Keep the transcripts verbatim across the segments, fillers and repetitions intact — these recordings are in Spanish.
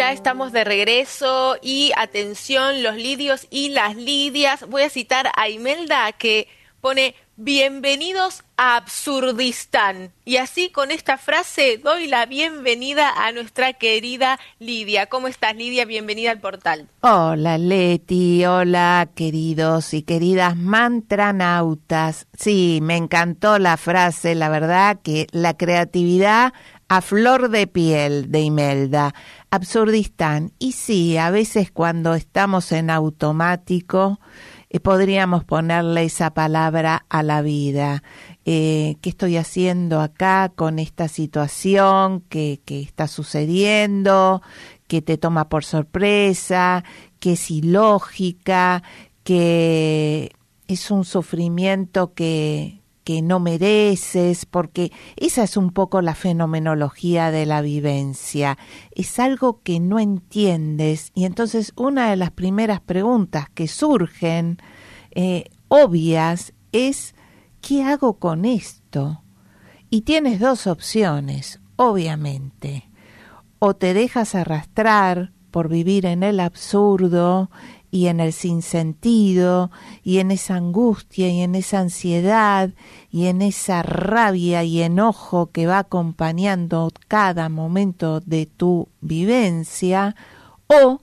ya estamos de regreso y atención, los lidios y las lidias. Voy a citar a Imelda que pone bienvenidos a Absurdistán. Y así con esta frase doy la bienvenida a nuestra querida Lidia. ¿Cómo estás, Lidia? Bienvenida al portal. Hola, Leti. Hola, queridos y queridas mantranautas. Sí, me encantó la frase, la verdad que la creatividad a flor de piel de Imelda. Absurdistán. Y sí, a veces cuando estamos en automático eh, podríamos ponerle esa palabra a la vida. Eh, ¿Qué estoy haciendo acá con esta situación que, que está sucediendo, que te toma por sorpresa, que es ilógica, que es un sufrimiento que... que no mereces, porque esa es un poco la fenomenología de la vivencia. Es algo que no entiendes y entonces una de las primeras preguntas que surgen, eh, obvias, es ¿qué hago con esto? Y tienes dos opciones, obviamente. O te dejas arrastrar por vivir en el absurdo y en el sinsentido, y en esa angustia, y en esa ansiedad, y en esa rabia y enojo que va acompañando cada momento de tu vivencia, o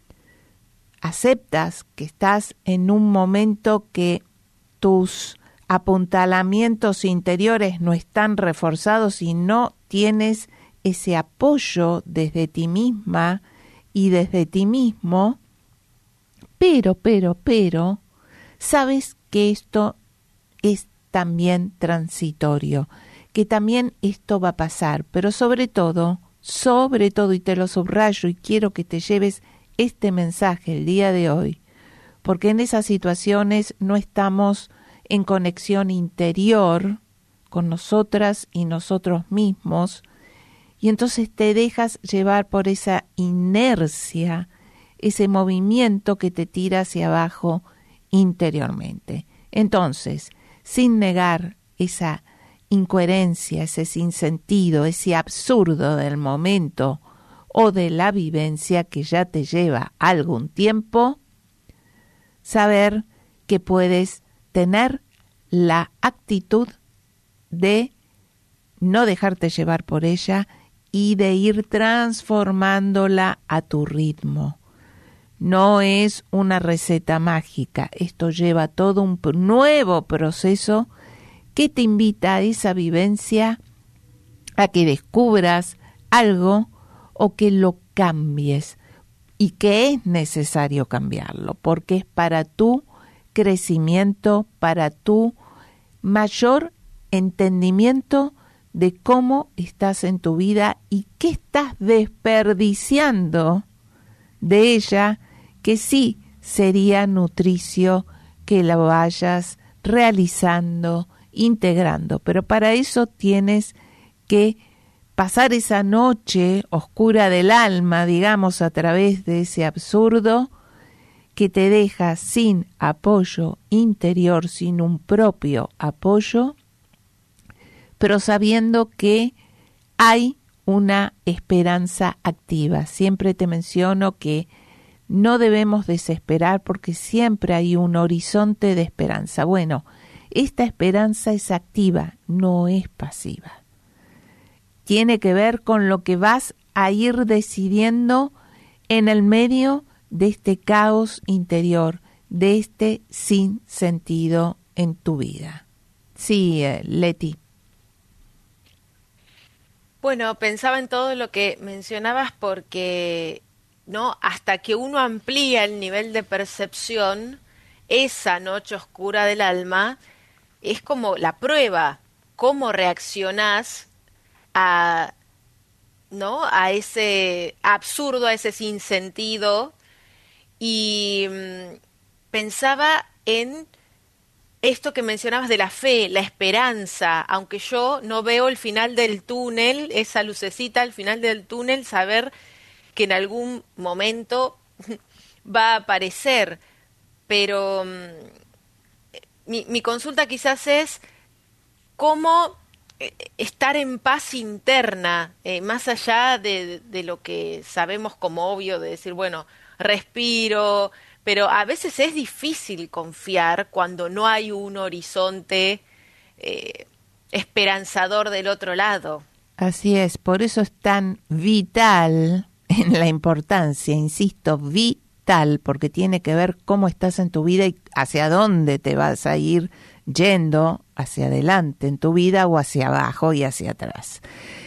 aceptas que estás en un momento que tus apuntalamientos interiores no están reforzados y no tienes ese apoyo desde ti misma y desde ti mismo, Pero, pero, pero, sabes que esto es también transitorio, que también esto va a pasar, pero sobre todo, sobre todo, y te lo subrayo y quiero que te lleves este mensaje el día de hoy, porque en esas situaciones no estamos en conexión interior con nosotras y nosotros mismos, y entonces te dejas llevar por esa inercia, ese movimiento que te tira hacia abajo interiormente. Entonces, sin negar esa incoherencia, ese sinsentido, ese absurdo del momento o de la vivencia que ya te lleva algún tiempo, saber que puedes tener la actitud de no dejarte llevar por ella y de ir transformándola a tu ritmo. No es una receta mágica, esto lleva todo un nuevo proceso que te invita a esa vivencia, a que descubras algo o que lo cambies y que es necesario cambiarlo porque es para tu crecimiento, para tu mayor entendimiento de cómo estás en tu vida y qué estás desperdiciando de ella, que sí sería nutricio que la vayas realizando, integrando, pero para eso tienes que pasar esa noche oscura del alma, digamos, a través de ese absurdo que te deja sin apoyo interior, sin un propio apoyo, pero sabiendo que hay una esperanza activa. Siempre te menciono que no debemos desesperar porque siempre hay un horizonte de esperanza. Bueno, esta esperanza es activa, no es pasiva. Tiene que ver con lo que vas a ir decidiendo en el medio de este caos interior, de este sinsentido en tu vida. Sí, eh, Leti. Bueno, pensaba en todo lo que mencionabas porque, ¿no? Hasta que uno amplía el nivel de percepción, esa noche oscura del alma es como la prueba, cómo reaccionás a, ¿no? A ese absurdo, a ese sinsentido. Y mm, pensaba en esto que mencionabas de la fe, la esperanza, aunque yo no veo el final del túnel, esa lucecita al final del túnel, saber que en algún momento va a aparecer, pero mm, mi, mi consulta quizás es cómo eh, estar en paz interna, eh, más allá de, de lo que sabemos como obvio, de decir, bueno, respiro, pero a veces es difícil confiar cuando no hay un horizonte eh, esperanzador del otro lado. Así es, por eso es tan vital en la importancia, insisto, vital, porque tiene que ver cómo estás en tu vida y hacia dónde te vas a ir yendo, hacia adelante en tu vida o hacia abajo y hacia atrás.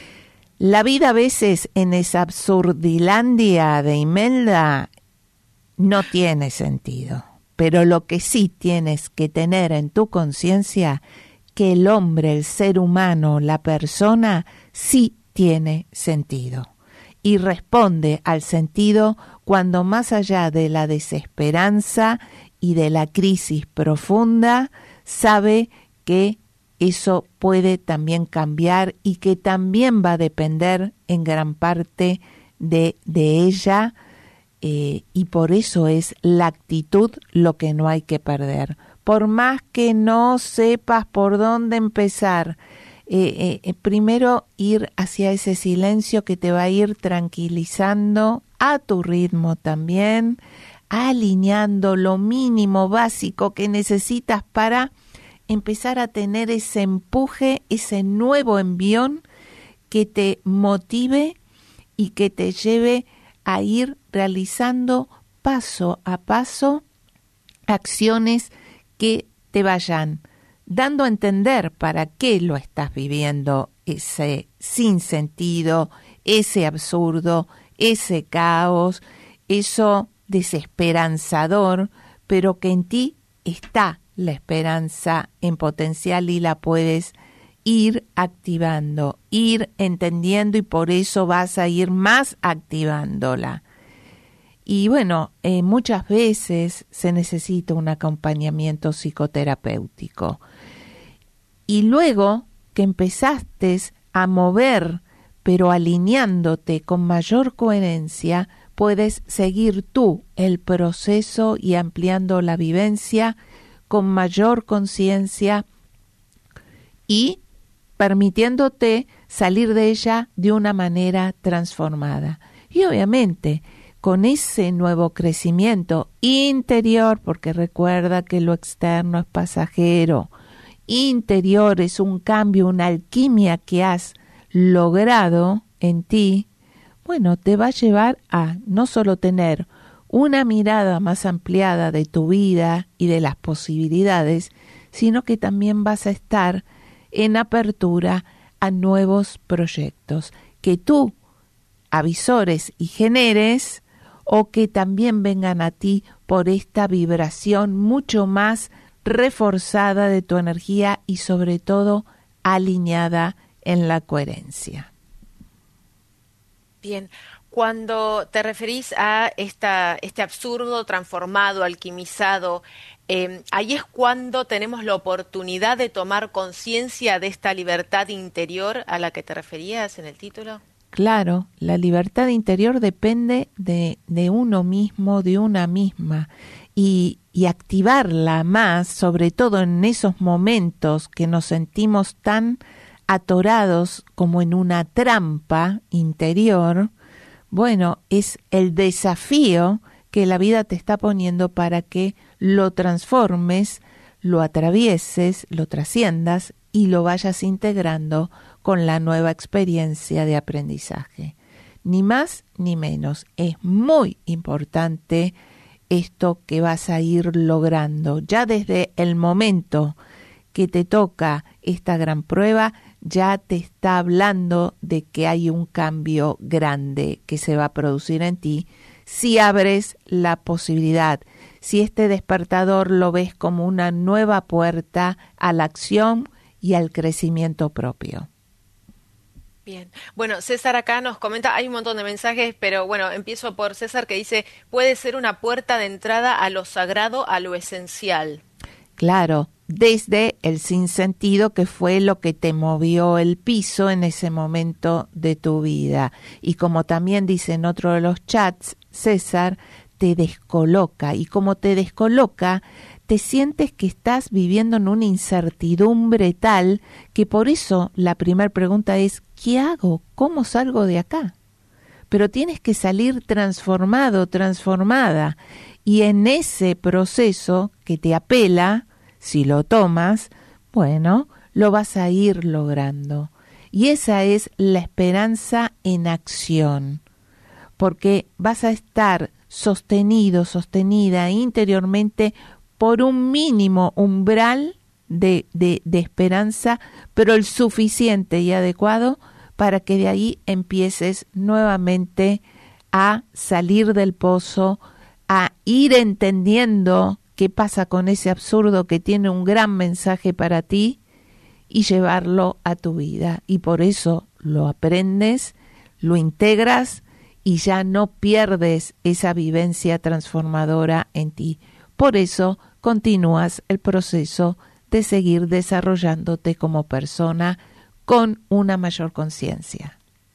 La vida a veces en esa absurdilandia de Imelda no tiene sentido, pero lo que sí tienes que tener en tu conciencia, que el hombre, el ser humano, la persona, sí tiene sentido. Y responde al sentido cuando más allá de la desesperanza y de la crisis profunda, sabe que eso puede también cambiar y que también va a depender en gran parte de, de ella, eh, y por eso es la actitud lo que no hay que perder. Por más que no sepas por dónde empezar, eh, eh, primero ir hacia ese silencio que te va a ir tranquilizando a tu ritmo también, alineando lo mínimo básico que necesitas para empezar a tener ese empuje, ese nuevo envión que te motive y que te lleve a ir realizando paso a paso acciones que te vayan dando a entender para qué lo estás viviendo, ese sinsentido, ese absurdo, ese caos, eso desesperanzador, pero que en ti está la esperanza en potencial y la puedes ir activando, ir entendiendo y por eso vas a ir más activándola. Y bueno, eh, muchas veces se necesita un acompañamiento psicoterapéutico. Y luego que empezaste a mover, pero alineándote con mayor coherencia, puedes seguir tú el proceso y ampliando la vivencia con mayor conciencia y permitiéndote salir de ella de una manera transformada. Y obviamente, con ese nuevo crecimiento interior, porque recuerda que lo externo es pasajero, interior es un cambio, una alquimia que has logrado en ti, bueno, te va a llevar a no solo tener una mirada más ampliada de tu vida y de las posibilidades, sino que también vas a estar en apertura a nuevos proyectos que tú avisores y generes o que también vengan a ti por esta vibración mucho más reforzada de tu energía y sobre todo alineada en la coherencia. Bien, cuando te referís a esta, este absurdo transformado, alquimizado, eh, ahí es cuando tenemos la oportunidad de tomar conciencia de esta libertad interior a la que te referías en el título. Claro, la libertad interior depende de, de uno mismo, de una misma, y, y activarla más, sobre todo en esos momentos que nos sentimos tan atorados como en una trampa interior. Bueno, es el desafío que la vida te está poniendo para que lo transformes, lo atravieses, lo trasciendas y lo vayas integrando con la nueva experiencia de aprendizaje. Ni más ni menos. Es muy importante esto que vas a ir logrando. Ya desde el momento que te toca esta gran prueba, ya te está hablando de que hay un cambio grande que se va a producir en ti si abres la posibilidad, si este despertador lo ves como una nueva puerta a la acción y al crecimiento propio. Bien. Bueno, César acá nos comenta, hay un montón de mensajes, pero bueno, empiezo por César que dice, puede ser una puerta de entrada a lo sagrado, a lo esencial. Claro, desde el sinsentido que fue lo que te movió el piso en ese momento de tu vida. Y como también dice en otro de los chats, César, te descoloca. Y como te descoloca, te sientes que estás viviendo en una incertidumbre tal que por eso la primera pregunta es, ¿qué hago? ¿Cómo salgo de acá? Pero tienes que salir transformado, transformada. Y en ese proceso que te apela, si lo tomas, bueno, lo vas a ir logrando. Y esa es la esperanza en acción, porque vas a estar sostenido, sostenida interiormente por un mínimo umbral de, de, de esperanza, pero el suficiente y adecuado para que de ahí empieces nuevamente a salir del pozo, a ir entendiendo qué pasa con ese absurdo que tiene un gran mensaje para ti y llevarlo a tu vida. Y por eso lo aprendes, lo integras y ya no pierdes esa vivencia transformadora en ti. Por eso continúas el proceso de seguir desarrollándote como persona con una mayor conciencia.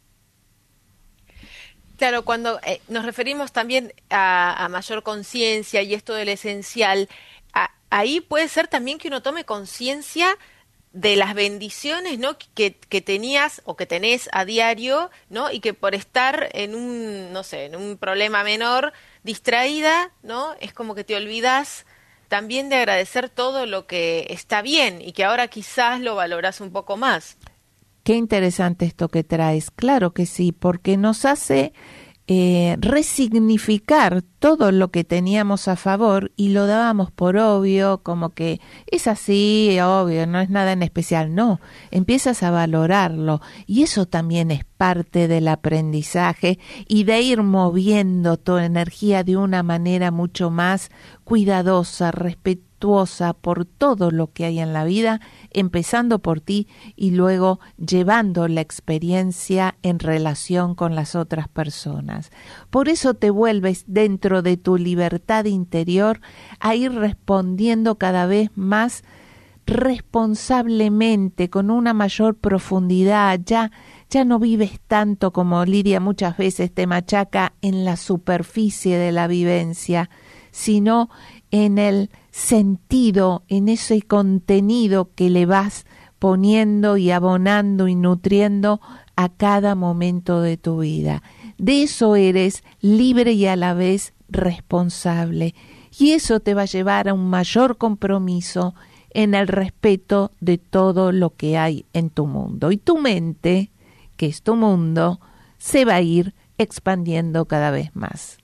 Claro, cuando eh, nos referimos también a, a mayor conciencia y esto del esencial, a, ahí puede ser también que uno tome conciencia de las bendiciones, ¿no?, que, que tenías o que tenés a diario, ¿no?, y que por estar en un, no sé, en un problema menor, distraída, ¿no?, es como que te olvidas también de agradecer todo lo que está bien y que ahora quizás lo valorás un poco más. Qué interesante esto que traes. Claro que sí, porque nos hace eh, resignificar todo lo que teníamos a favor y lo dábamos por obvio, como que es así, obvio, no es nada en especial. No, empiezas a valorarlo y eso también es parte del aprendizaje y de ir moviendo tu energía de una manera mucho más cuidadosa, respetuosa por todo lo que hay en la vida, empezando por ti y luego llevando la experiencia en relación con las otras personas. Por eso te vuelves dentro de tu libertad interior a ir respondiendo cada vez más responsablemente, con una mayor profundidad. Ya, ya no vives tanto como Lidia muchas veces te machaca en la superficie de la vivencia, sino en el sentido, en ese contenido que le vas poniendo y abonando y nutriendo a cada momento de tu vida. De eso eres libre y a la vez responsable. Y eso te va a llevar a un mayor compromiso en el respeto de todo lo que hay en tu mundo. Y tu mente, que es tu mundo, se va a ir expandiendo cada vez más.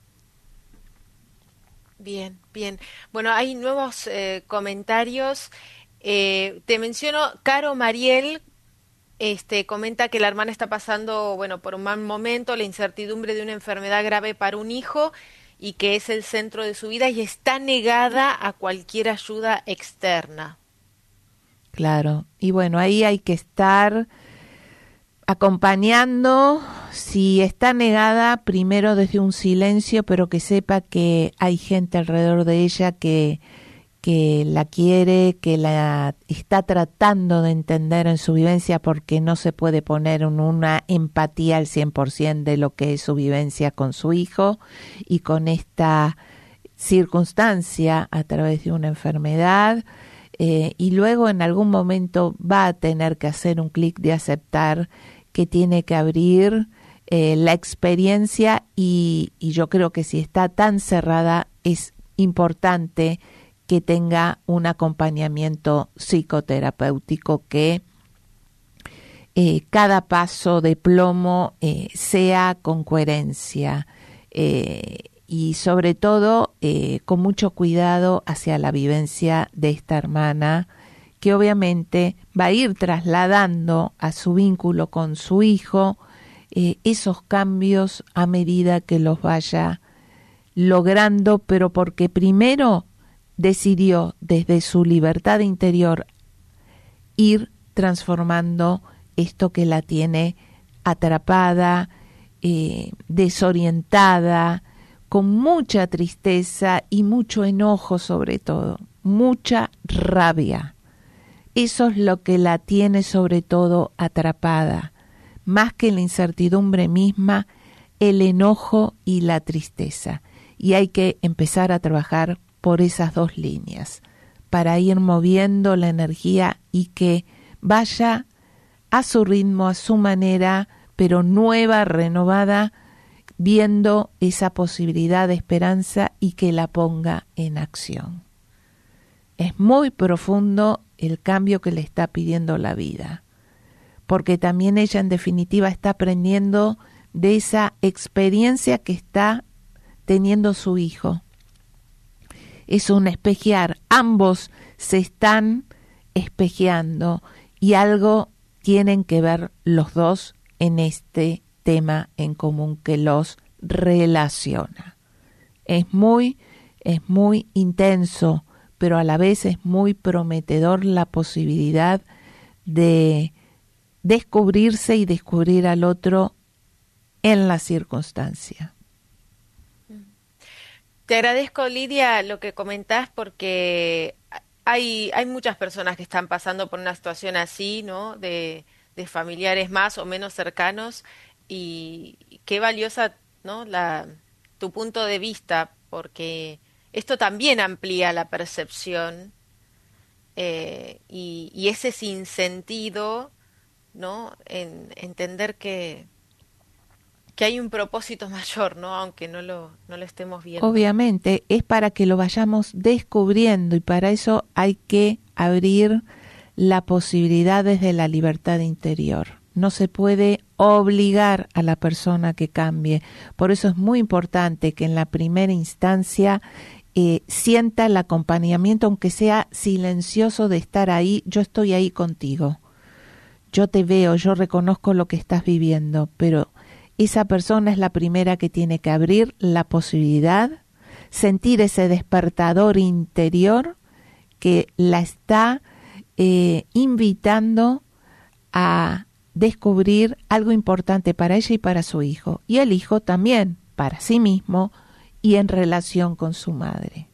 Bien, bien. Bueno, hay nuevos eh, comentarios. Eh, te menciono, Caro Mariel este, comenta que la hermana está pasando, bueno, por un mal momento, la incertidumbre de una enfermedad grave para un hijo y que es el centro de su vida y está negada a cualquier ayuda externa. Claro, y bueno, ahí hay que estar acompañando. Si está negada, primero desde un silencio, pero que sepa que hay gente alrededor de ella que, que la quiere, que la está tratando de entender en su vivencia, porque no se puede poner en una empatía al cien por ciento de lo que es su vivencia con su hijo y con esta circunstancia a través de una enfermedad. Eh, y luego en algún momento va a tener que hacer un clic de aceptar que tiene que abrir eh, la experiencia y, y yo creo que si está tan cerrada es importante que tenga un acompañamiento psicoterapéutico, que eh, cada paso de plomo eh, sea con coherencia eh, y sobre todo eh, con mucho cuidado hacia la vivencia de esta hermana, que obviamente va a ir trasladando a su vínculo con su hijo eh, esos cambios a medida que los vaya logrando, pero porque primero decidió desde su libertad interior ir transformando esto que la tiene atrapada, eh, desorientada, con mucha tristeza y mucho enojo, sobre todo, mucha rabia. Eso es lo que la tiene sobre todo atrapada, más que la incertidumbre misma, el enojo y la tristeza. Y hay que empezar a trabajar por esas dos líneas, para ir moviendo la energía y que vaya a su ritmo, a su manera, pero nueva, renovada, viendo esa posibilidad de esperanza y que la ponga en acción. Es muy profundo el cambio que le está pidiendo la vida, porque también ella en definitiva está aprendiendo de esa experiencia que está teniendo su hijo. Es un espejear, ambos se están espejeando y algo tienen que ver los dos en este tema en común que los relaciona. Es muy, es muy intenso, pero a la vez es muy prometedor la posibilidad de descubrirse y descubrir al otro en la circunstancia. Te agradezco, Lidia, lo que comentás, porque hay, hay muchas personas que están pasando por una situación así, ¿no? De, de familiares más o menos cercanos, y qué valiosa, ¿no? La, tu punto de vista, porque esto también amplía la percepción eh, y, y ese sinsentido, ¿no? En entender que que hay un propósito mayor, ¿no? Aunque no lo, no lo estemos viendo. Obviamente, es para que lo vayamos descubriendo y para eso hay que abrir la posibilidad desde la libertad interior. No se puede obligar a la persona que cambie. Por eso es muy importante que en la primera instancia eh, sienta el acompañamiento, aunque sea silencioso, de estar ahí. Yo estoy ahí contigo. Yo te veo, yo reconozco lo que estás viviendo, pero esa persona es la primera que tiene que abrir la posibilidad, sentir ese despertador interior que la está eh, invitando a descubrir algo importante para ella y para su hijo, y el hijo también para sí mismo y en relación con su madre.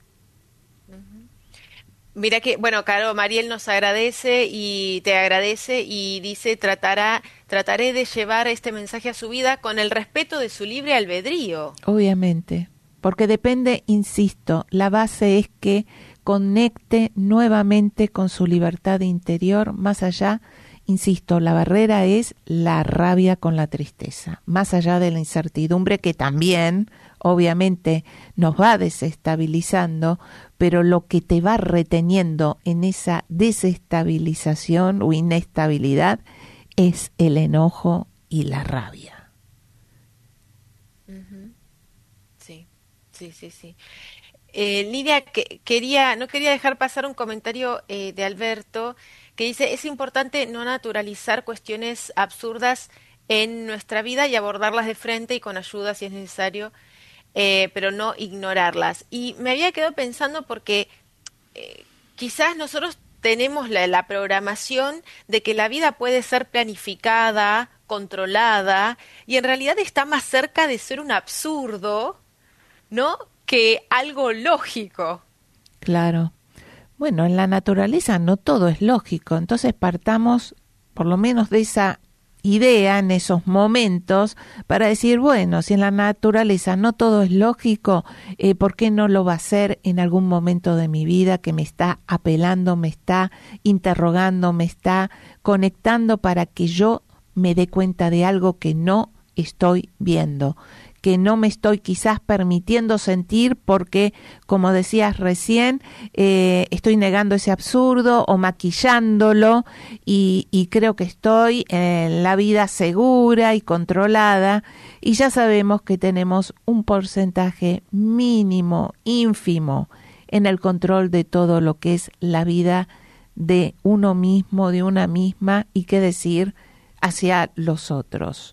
Mira que, bueno, Caro, Mariel nos agradece y te agradece y dice, tratará, trataré de llevar este mensaje a su vida con el respeto de su libre albedrío. Obviamente, porque depende, insisto, la base es que conecte nuevamente con su libertad interior, más allá, insisto, la barrera es la rabia con la tristeza, más allá de la incertidumbre que también, obviamente, nos va desestabilizando, pero lo que te va reteniendo en esa desestabilización o inestabilidad es el enojo y la rabia. Uh-huh. Sí, sí, sí, sí. Eh, Lidia, que, quería, no quería dejar pasar un comentario eh, de Alberto que dice, es importante no naturalizar cuestiones absurdas en nuestra vida y abordarlas de frente y con ayuda si es necesario, eh, pero no ignorarlas. Y me había quedado pensando porque eh, quizás nosotros tenemos la, la programación de que la vida puede ser planificada, controlada, y en realidad está más cerca de ser un absurdo, ¿no?, que algo lógico. Claro. Bueno, en la naturaleza no todo es lógico, entonces partamos por lo menos de esa idea en esos momentos para decir, bueno, si en la naturaleza no todo es lógico, eh, ¿por qué no lo va a hacer en algún momento de mi vida que me está apelando, me está interrogando, me está conectando para que yo me dé cuenta de algo que no estoy viendo, que no me estoy quizás permitiendo sentir porque, como decías recién, eh, estoy negando ese absurdo o maquillándolo y, y creo que estoy en la vida segura y controlada, y ya sabemos que tenemos un porcentaje mínimo, ínfimo, en el control de todo lo que es la vida de uno mismo, de una misma, y qué decir hacia los otros.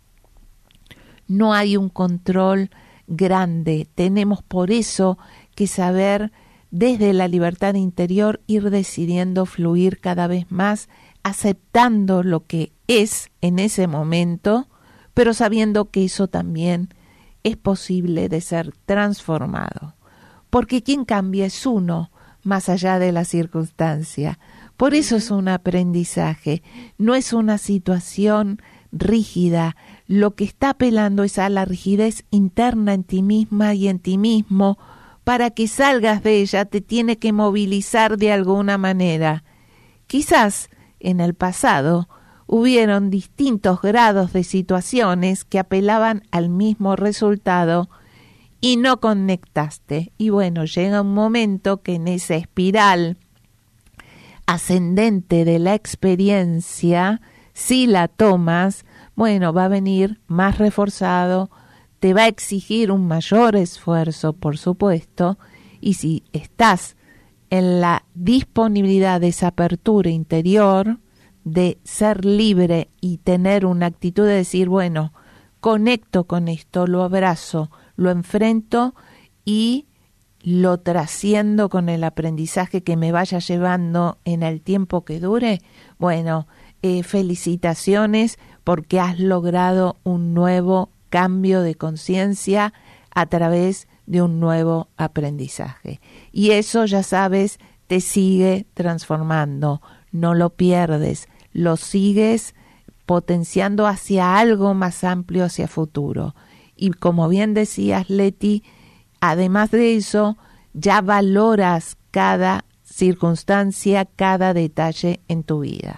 No hay un control grande, tenemos por eso que saber desde la libertad interior ir decidiendo fluir cada vez más, aceptando lo que es en ese momento, pero sabiendo que eso también es posible de ser transformado, porque quien cambia es uno, más allá de la circunstancia. Por eso es un aprendizaje, no es una situación rígida. Lo que está apelando es a la rigidez interna en ti misma y en ti mismo, para que salgas de ella te tiene que movilizar de alguna manera. Quizás en el pasado hubieron distintos grados de situaciones que apelaban al mismo resultado y no conectaste. Y bueno, llega un momento que en esa espiral ascendente de la experiencia, si la tomas, bueno, va a venir más reforzado, te va a exigir un mayor esfuerzo, por supuesto, y si estás en la disponibilidad de esa apertura interior, de ser libre y tener una actitud de decir, bueno, conecto con esto, lo abrazo, lo enfrento y lo trasciendo con el aprendizaje que me vaya llevando en el tiempo que dure, bueno, eh, felicitaciones porque has logrado un nuevo cambio de conciencia a través de un nuevo aprendizaje. Y eso, ya sabes, te sigue transformando, no lo pierdes, lo sigues potenciando hacia algo más amplio, hacia futuro. Y como bien decías, Leti, además de eso, ya valoras cada circunstancia, cada detalle en tu vida.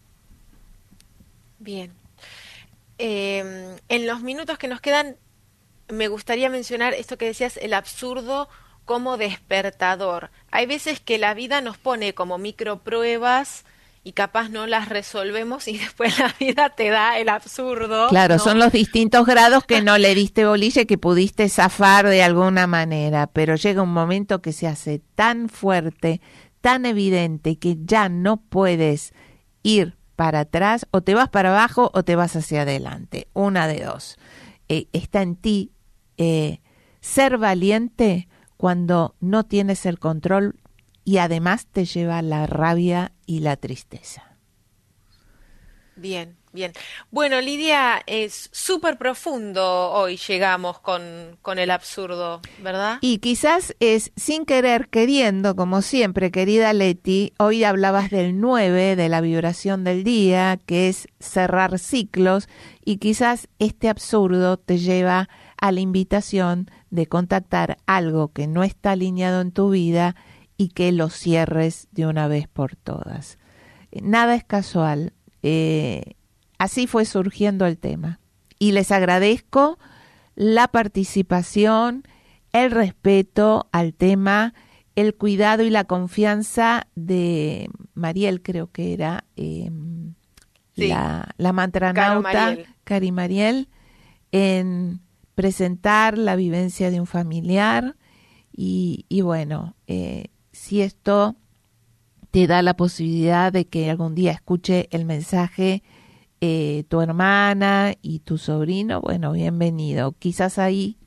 Bien. Eh, en los minutos que nos quedan, me gustaría mencionar esto que decías, el absurdo como despertador. Hay veces que la vida nos pone como micropruebas y capaz no las resolvemos y después la vida te da el absurdo. Claro, ¿no? Son los distintos grados que no le diste bolilla, que pudiste zafar de alguna manera, pero llega un momento que se hace tan fuerte, tan evidente, que ya no puedes ir para atrás, o te vas para abajo o te vas hacia adelante, una de dos. Eh, está en ti eh, ser valiente cuando no tienes el control y además te lleva la rabia y la tristeza. Bien, bien. Bueno, Lidia, es súper profundo hoy llegamos con, con el absurdo, ¿verdad? Y quizás es sin querer queriendo, como siempre, querida Leti, hoy hablabas del nueve, de la vibración del día, que es cerrar ciclos, y quizás este absurdo te lleva a la invitación de contactar algo que no está alineado en tu vida y que lo cierres de una vez por todas. Nada es casual. Eh, así fue surgiendo el tema. Y les agradezco la participación, el respeto al tema, el cuidado y la confianza de Mariel, creo que era eh, sí. la, la mantranauta, Cari Mariel, en presentar la vivencia de un familiar. Y, y bueno, eh, si esto te da la posibilidad de que algún día escuche el mensaje eh, tu hermana y tu sobrino, bueno, bienvenido. Quizás ahí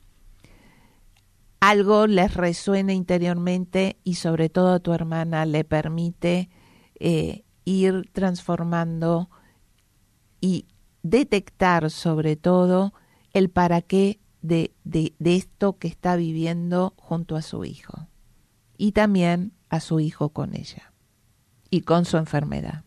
algo les resuene interiormente y sobre todo a tu hermana le permite eh, ir transformando y detectar sobre todo el para qué de, de, de esto que está viviendo junto a su hijo y también a su hijo con ella y con su enfermedad.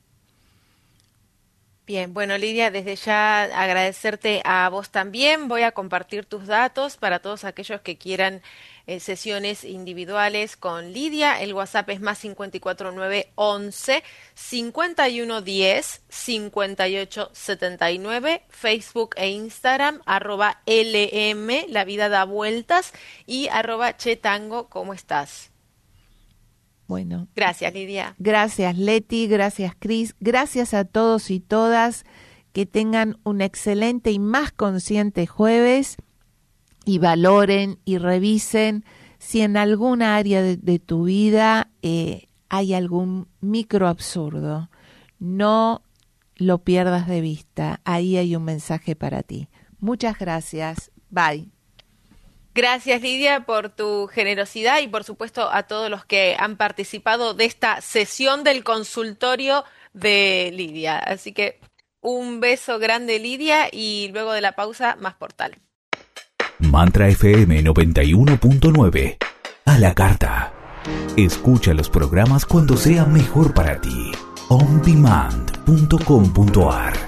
Bien, bueno, Lidia, desde ya agradecerte a vos también. Voy a compartir tus datos para todos aquellos que quieran eh, sesiones individuales con Lidia. El WhatsApp es más cincuenta y cuatro nueve once cincuenta y uno diez cincuenta y ocho setenta y nueve. Facebook e Instagram, arroba L M, la vida da vueltas, y arroba chetango, ¿cómo estás? Bueno, gracias, Lidia. Gracias, Leti, gracias, Cris, gracias a todos y todas, que tengan un excelente y más consciente jueves y valoren y revisen si en alguna área de, de tu vida eh, hay algún micro absurdo. No lo pierdas de vista, ahí hay un mensaje para ti. Muchas gracias, bye. Gracias, Lidia, por tu generosidad y por supuesto a todos los que han participado de esta sesión del consultorio de Lidia. Así que un beso grande, Lidia, y luego de la pausa, más Portal. Mantra F M noventa y uno punto nueve. A la carta. Escucha los programas cuando sea mejor para ti. on demand punto com punto a r